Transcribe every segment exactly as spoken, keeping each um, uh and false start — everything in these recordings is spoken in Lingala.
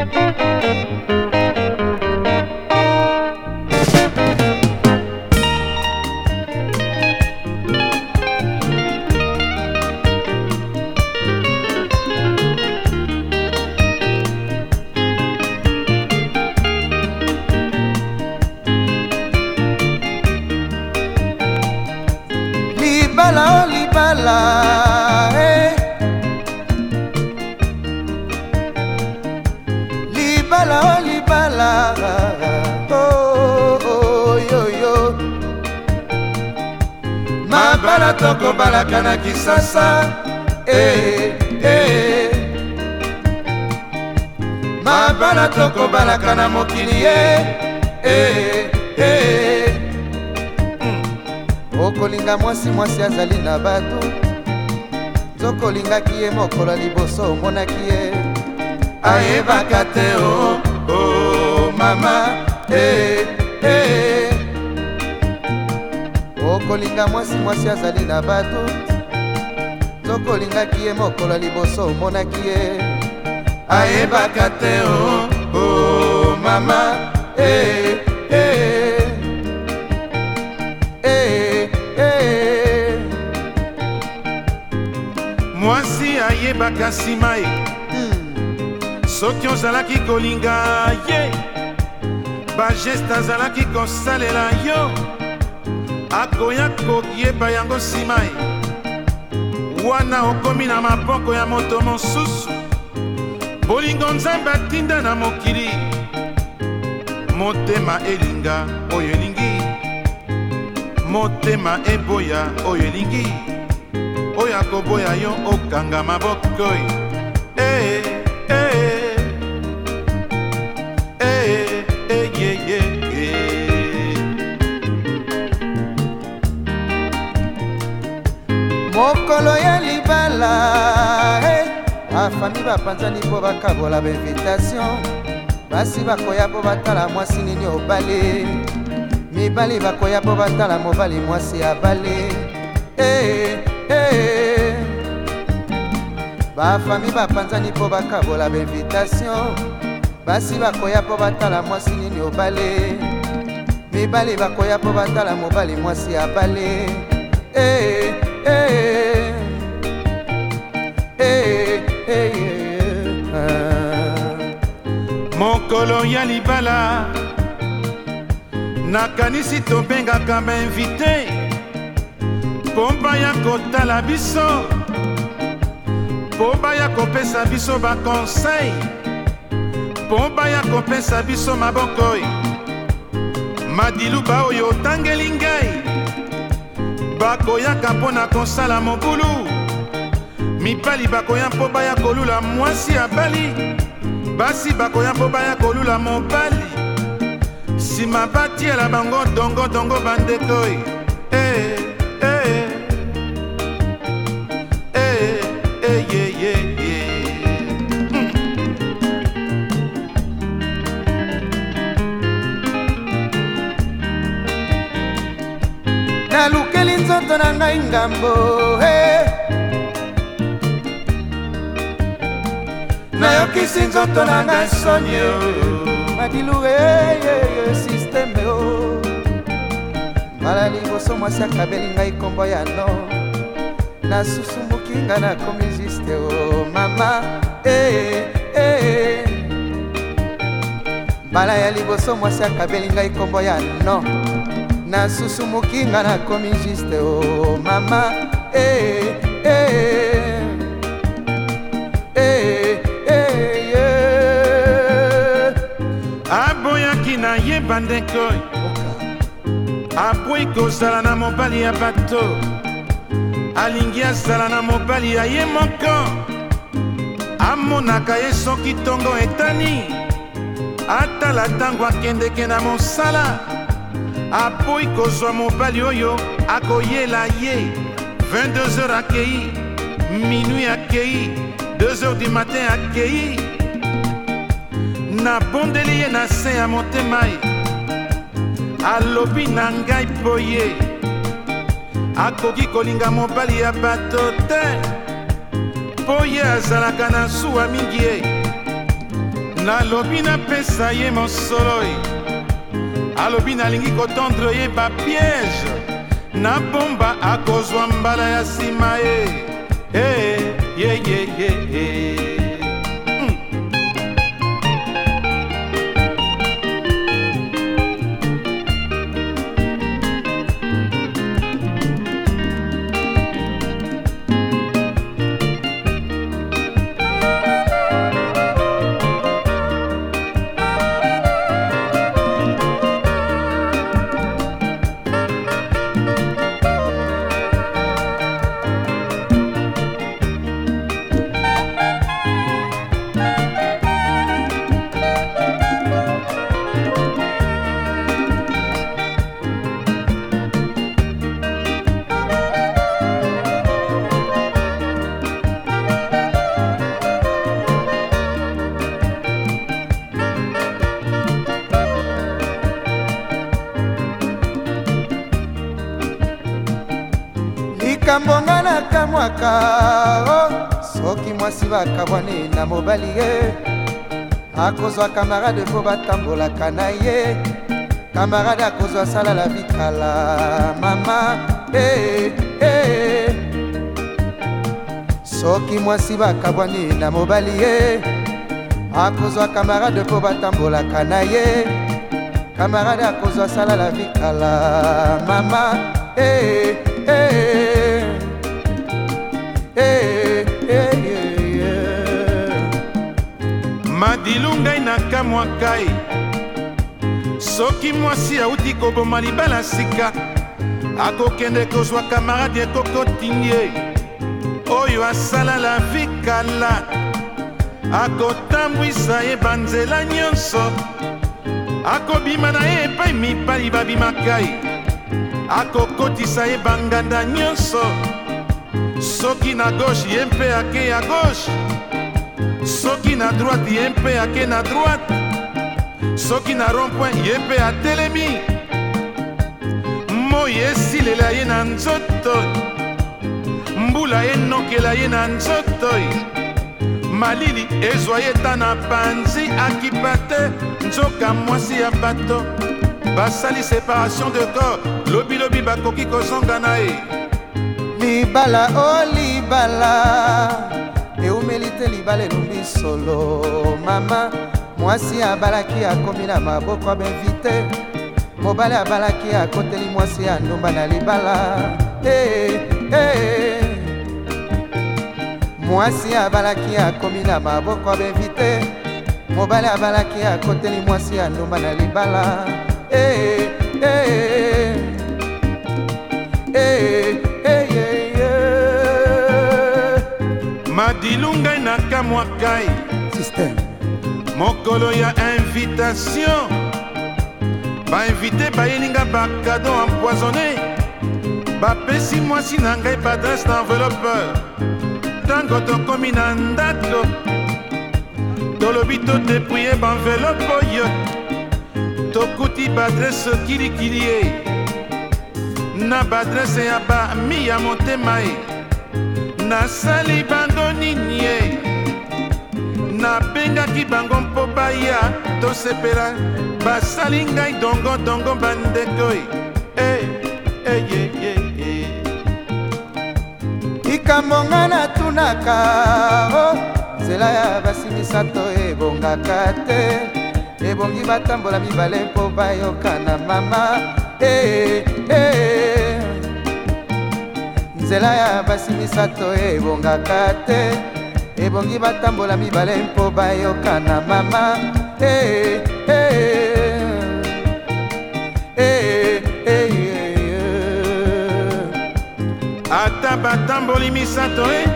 Libala oh libala eh. Libala oh libala oh, oh yo yo. Mabala toko balaka na Kisasa eh eh. Mabala toko balaka na mokili eh eh eh. Okolinga mwasi mwasi azali na bato Zokolingaki ye mokolo liboso omonaki ye Ayebaka te oh, oh mama eh, eh. Okolinga mwasi mwasi azali na bato Zokolingaki ye mokolo liboso omonaki ye Ayebaka te oh, oh mama eh, eh. Mwasi ayebaka nsima ye soki ozalaki kolinga ye bageste azalaki kosalela yo akoya koyeba yango nsima ye wana okomi na maboko ya moto mosusu bolingo nzambe atinda na mokili motema elinga oyo elingi motema eboya oyo elingi oyo akoboya yo okanga maboko eh eh eh eh yeah yeah. Mokolo ya libala eh. Afami bapanzani po bakabola ba invitation basi bakoya po batala mwasi nini obale mibali bakoya po batala mobali mwasi abale eh eh. Bafami bapanzani po bakabola ba invitation basi bakoya po batala mwasi nini obale mibali bakoya po batala mobali mwasi abale eh eh eh eh mokolo ya libala nakanisi tobengaka bainvite mpo baya kotala biso mpo baya kopesa biso bakonseil mpo baya kopesa biso maboko madiluba oyo otangeli ngai bakoyaka mpo na kosala mobulu mibali bakoya mpo baya kolula mwasi abali basi bakoya mpo baya kolula mobali nsima batiela bango dongo dongo bandeko eh eh eh eh yeah yeah yeah. Mm. nalukeli nzoto na ngai ngambo eh. Nayokisi nzoto na ngai sonye madilu eh systeme o mbala liboso mwasi akabeli ngai kombo ya no nasusumuki nga nakomi juste o mama eh eh. Mbala ya liboso mwasi akabeli ngai kombo ya no nasusumuki nga nakomi juste o mama eh eh eh. Aboyaki na ye bandeko aboyi kozala na mobali ya bato alingi azala na mobali ya ye moko amonaka ye soki ntongo etani atala ntango akendeke na mosala aboyi kozwa mobali oyo akoyela ye vingt-deux heures akei minuit akei deux heures du matin akei nabondeli ye na se ya motema ye alobi na ngai mpo ye akoki kolinga mobali ya bato te mpo ye azalaka na zuwa mingi ye nalobi napesa ye mosolo alobi nalingi kotondre ye bapiège na bomba akozwa mbala ya nsima ye hey, yeah, yeah, yeah, yeah. likambo nga nakamwaka oh, soki mwasi bakabwani na mobali ye akozwa kamarade mpo batambolaka na ye kamarade akozwa sala la vikala mama hey, hey. soki mwasi bakabwani na mobali ye akozwa kamarade mpo batambolaka na ye kamarade akozwa sala la vikala mama hey, hey, hey, hey, hey, hey. madilu ngai nakamwa kai soki mwasi auti koboma libala sika akokende kozwa kamarade ekokotindi ye oyo asala la vikala akotambwisa ye banzela nyonso akobima na ye epai mibali babimaka ye akokotisa ye banganda nyonso soki na gauche ye mpe ake ya gauche soki na droite ye mpe ake na droite soki na rond-point ye mpe atelemi moi esilela ye na nzoto mbula enokela ye na nzoto malili ezwa ye ta na panzi akipa te nzoka mwasi ya bato basali séparation de corps lobilobi bakoki kozonga na ye libala o libala eumeli te libala elumbi solo mama mwasi abalaki akomi na maboko abinvite mobali abalaki akoteli mwasi ya ndumba na libala hey, hey. mwasi abalaki akomi na maboko abinvite mobali abalaki akoteli mwasi ya ndumba na libala hey, hey, hey, hey, hey, hey. madilu ngai nakamwa kai système mokolo ya invitation bainvite bayelinga bakado empoisonné bapesi mwasi na ngai badresse na enveloppeur ntango tokomi na ndako tolobi todepouye baenveloppe oyo tokuti badresse kilikili ye na badresse ya bami ya motema ye nasali bango nini ye nabengaki bango mpo baya tosepela basali ngai dongodongo bandeko e eyeyeye likambo nga natunaka oh, nzela ya basi misato ebongaka te ebongi batambola mibale mpo bayokana mama hey, hey. nzela ya basi misato ebongaka te ebongi batambola mibale mpo bayokana mama hey, hey. Hey, hey, hey, hey. ata batamboli misato e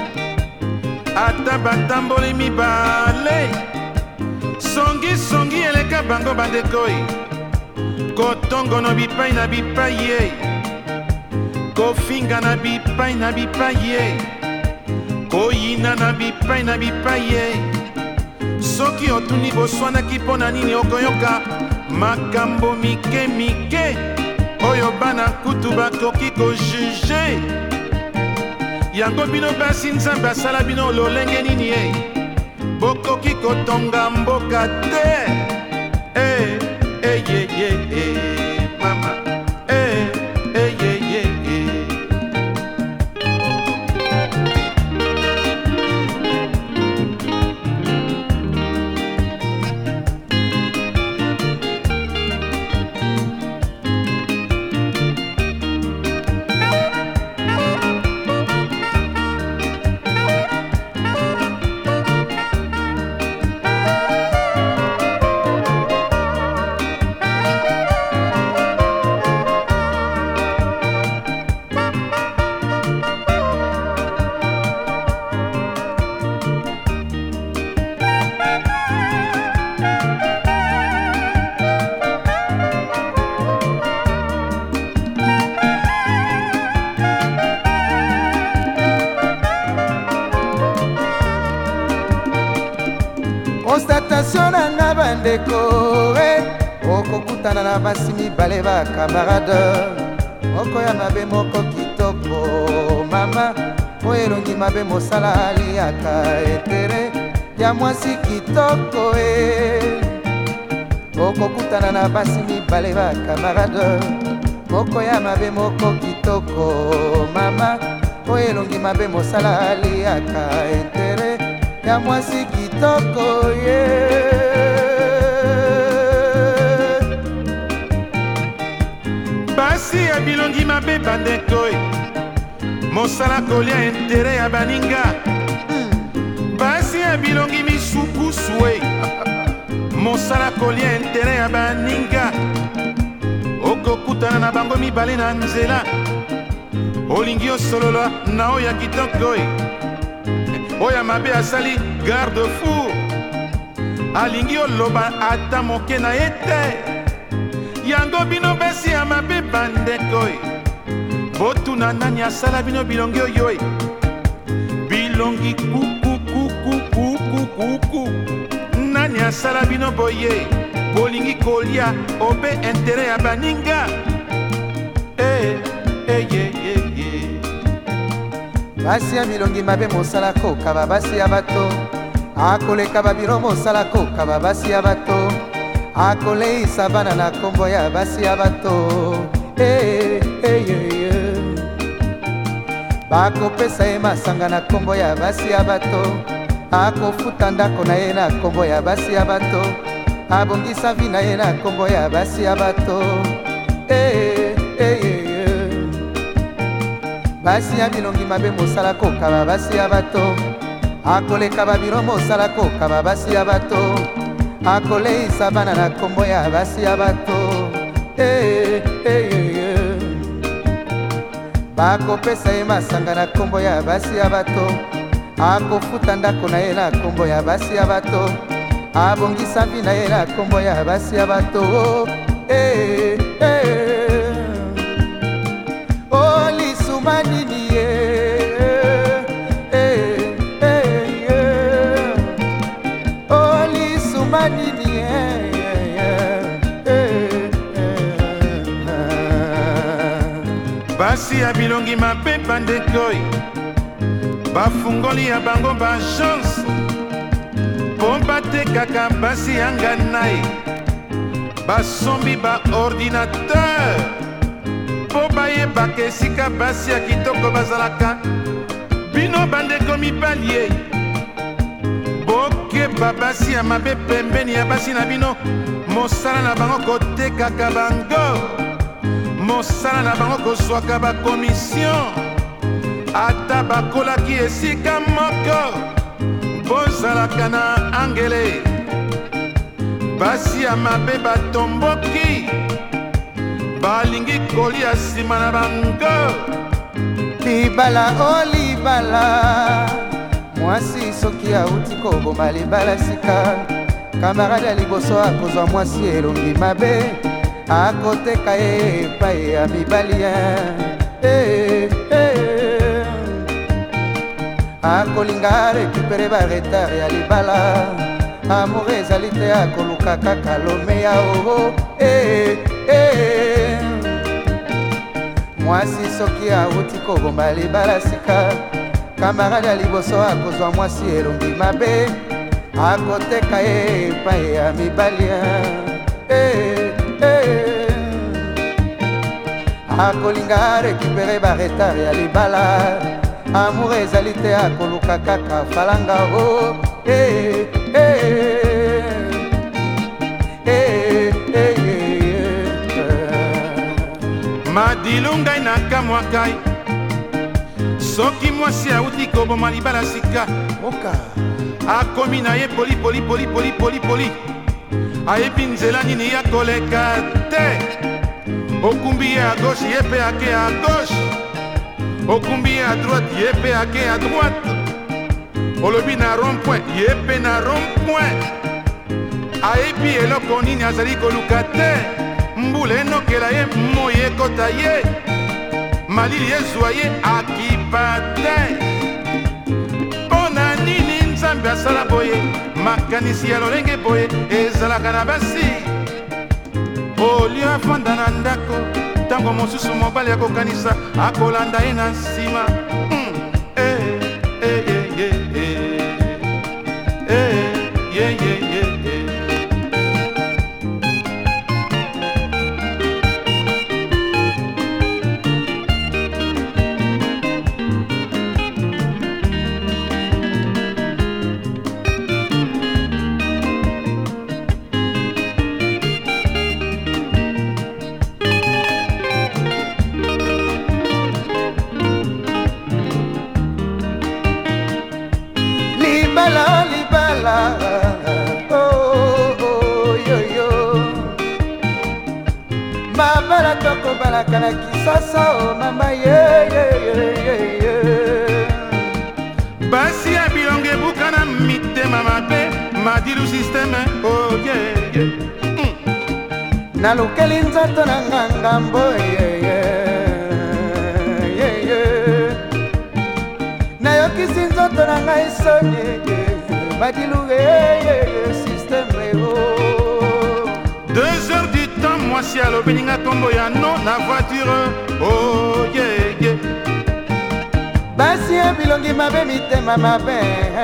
ata batamboli mibale songisongi eleka bango bandeko e kotongono bipai na bipai ye kofinga na bipai na bipai ye koyina na bipai na bipai ye soki otuni boswanaki mpo na nini okoyoka makambo mike mike oyo bana kutu bakoki kojuge yango bino basi nzambe asala bino lolenge nini ye bokoki kotonga mboka te. Eh, eh, yeah, yeah, eh, mama. Eh, eh, yeah, yeah, eh. Constatation na nga bandeko, eh, okokutana na basi mibale ba camarade, moko ya mabe moko kitoko mama, oyo elongi mabe mosala aliaka etere ya mwasi kitoko. eh. Okokutana na basi mibale ba camarade, moko ya mabe moko kitoko mama, oyo elongi mabe mosala aliaka etere ya mwasi kitoko. yeah. Basi ya bilongi mabe bandeko, mosala kolia intere ya baninga. Basi ya bilongi misukusue, mosala kolia intere ya baninga. Okokutana na bango mibale na nzela, olingi osolola na oyo ya kitoko, oyo mabe asali garde fou, alingi oloba ata moke na ye te. Yango bino basi ya mabe bandeko, botuna nani asala bino bilongi oyo, bilongi kukukukukukuku. Nani asala bino boye, bolingi kolia obe intere ya baninga. Eh, eh, yeah, yeah, yeah. Basi ya bilongi mabe mosala kokaba basi ya bato, akoleka babiro mosala kokaba basi ya bato, akoleisa bana na kombo ya basi ya bato. eh, eh, yeah, yeah. Bakopesa ye masanga na kombo ya basi ya bato, akofuta ndako na ye na kombo ya basi ya bato, abongisa vi na ye na kombo ya basi ya bato. eh, eh, yeah, yeah. Basi ya bilongi mabe mosala kokaba basi ya bato, akoleka babiro mosala kokaba basi ya bato, akoleisa bana na kombo ya basi ya bato. eh, eh, yeah, yeah. Bakopesa ye masanga na kombo ya basi ya bato, akofuta ndako na ye na kombo ya basi ya bato, abongisa vi na ye na kombo ya basi ya bato. eh, eh. Oh, lisuma nini ye, eh, eh, yeah. Oh, lisuma nini ye, eh, eh, basi ya bilongi mabe bandeko, bafungoli ya bango ba chance po batekaka basi ya nganai, basombi ba ordinateur po bayebaka esika basi ya kitoko bazalaka. Bino bandeko mibali, bokeba basi ya mabe pembeni ya basi na bino, mosala na bango kotekaka bango, mosala na bango kozwaka bakomission, ata bakolaki esika moko bozalaka na angele. Basi ya mabe batomboki, balingi kolia nsima na bango. libala o libala, mwasi soki auti koboma libala sika, kamarade ya liboso akozwa mwasi elongi mabe, akoteka ye epai ya mibali ya eh, eh. Akolinga rekupere baretard ya libala, amour ezali te akoluka kaka lome ya oo. eh, eh. Mwasi soki auti koboma libala sika, kamarade ya liboso akozwa mwasi elongi mabe, akoteka ye epai ya mibali eh, eh. akolinga rekipere baretard ya libala amour ezali te akoluka kaka falanga o eh, eh, eh, eh, madilu ngai nakamwaka soki mwasi auti koboma libala sika oka akomi na ye poli poli poli poli poli poli ayebi nzela nini ya koleka te okumbi ye a gauche ye mpe ake a gauche okumbi ye a droite ye mpe ake a droite olobi na rond point ye mpe na rond point ayebi eloko nini azali koluka te mbula enokela ye moi ekota ye malili ezwa ye akipa te mpo na nini nzambe asala boye makanisi ya lolenge boye ezalaka na basi olio afanda na ndako ntango mosusu mobali akokanisa akolanda ye na nsima mm. eh, eh, eh, eh, eh. Eh, yeah, yeah, yeah, yeah. libala libala oh, oh, yo, yo. mabala tokobalaka na kisasa o mama ye, ye, ye, ye, ye. basi ya bilonge buka na mitema mabe madilu systeme oh, yeah, yeah. mm. nalukeli nzoto na ngangambo yeah, yeah, yeah, yeah. nayokisi nzoto na ngai soni madilu systeme oh. deux heures du temps mwasi alobi ninga kombo ya no na voiture oh, yeah, yeah. basi ya bilongi mabe mitema mabe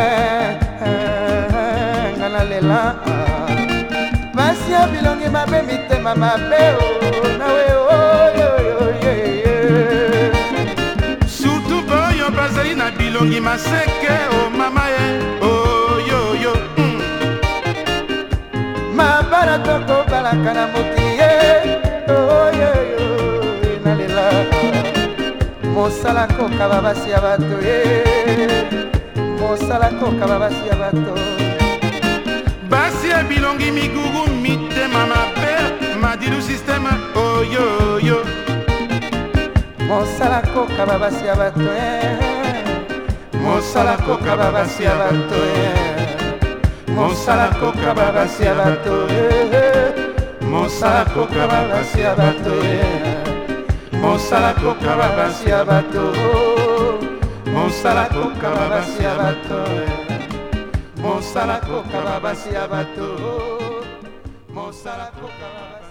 nga nalela basi ya bilongi mabe mitema mabe nawe surtout boyo bazali na bilongi maseke o mama ye oyoyo mm. mabala tokobalaka na mokili ye oyoyo nalela mosala kokaba basi ya bato ye mosala kokaba basi ya bato basi ya bilongi migugu mitema mabe madilu systeme oyoyo mosala kokaba basi ya bato ye mosala kokaba basi ya bato ye mosala kokaba basi ya bato ye mosala kokaba basi ya bato ye mosala kokaba basi ya bato mosala kokaba basi ya bato mosala kokaba basi ya bato mosala kokaba